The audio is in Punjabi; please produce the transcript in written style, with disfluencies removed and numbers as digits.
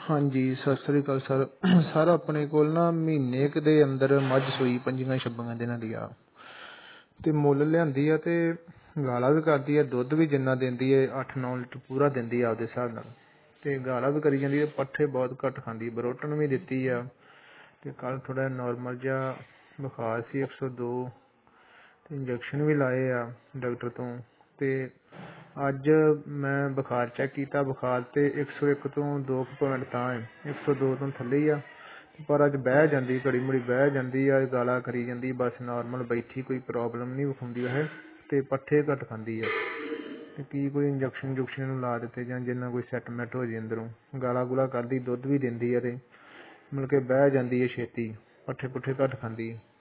ਹਾਂਜੀ, ਸਤਿ ਸ੍ਰੀ ਅਕਾਲ ਸਰ। ਸਰ ਆਪਣੇ ਕੋਲ ਨਾ ਮਹੀਨੇ ਕੁ ਦੇ ਅੰਦਰ ਮੱਝ ਸੂਈ 25-26 ਦਿਨਾਂ ਦੀ ਆ ਤੇ ਮੁੱਲ ਲਿਆਂਦੀ ਆ ਤੇ ਗਾਲਾ ਵੀ ਕਰਦੀ ਆ, ਦੁੱਧ ਵੀ ਜਿੰਨਾ ਦਿੰਦੀ ਹੈ 8-9 ਲੀਟਰ ਪੂਰਾ ਦਿੰਦੀ ਆ ਆਪਦੇ ਹਿਸਾਬ ਨਾਲ, ਤੇ ਗਾਲਾ ਵੀ ਕਰੀ ਜਾਂਦੀ ਹੈ। ਪੱਠੇ ਬਹੁਤ ਘੱਟ ਖਾਂਦੀ, ਬਰੋਟਨ ਵੀ ਦਿੱਤੀ ਆ ਤੇ ਕੱਲ ਥੋੜਾ ਨੋਰਮਲ ਜਿਹਾ ਬੁਖਾਰ ਸੀ 102 ਤੇ ਇੰਜੈਕਸ਼ਨ ਵੀ ਲਾਏ ਆ ਡਾਕਟਰ ਤੋਂ। ਤੇ ਅੱਜ ਮੈਂ ਬੁਖਾਰ ਚੈੱਕ ਕੀਤਾ, ਬੁਖਾਰ ਤੇ 101 ਤੋਂ 2 ਪੁਆਇੰਟ ਤਾਂ ਹੈ, 102 ਤੋਂ ਥੱਲੇ ਹੀ ਆ। ਪਰ ਅੱਜ ਬਹਿ ਜਾਂਦੀ, ਘੜੀ ਮੁੜੀ ਬਹਿ ਜਾਂਦੀ ਆ, ਗਾਲਾਂ ਕਰੀ ਜਾਂਦੀ, ਬਸ ਨੋਰਮਲ ਬੈਠੀ, ਕੋਈ ਪ੍ਰੋਬਲਮ ਨਹੀਂ ਵਿਖਾਉਂਦੀ ਵੈਸੇ, ਤੇ ਪੱਠੇ ਘੱਟ ਖਾਂਦੀ ਆ। ਤੇ ਕੀ ਕੋਈ ਇੰਜੈਕਸ਼ਨ ਇੰਜੂਕਸ਼ਨ ਨੂੰ ਲਾ ਦਿੱਤੇ ਜਾਂ ਜਿੰਨਾ ਕੋਈ ਸੈਟਲਮੈਂਟ ਹੋ ਜੇ ਅੰਦਰੋਂ। ਗਾਲਾ ਗੁਲਾ ਕਰਦੀ, ਦੁੱਧ ਵੀ ਦਿੰਦੀ ਆ ਤੇ ਮਤਲਬ ਕਿ ਬਹਿ ਜਾਂਦੀ ਹੈ ਛੇਤੀ, ਪੱਠੇ ਪੁੱਠੇ ਘੱਟ ਖਾਂਦੀ ਹੈ।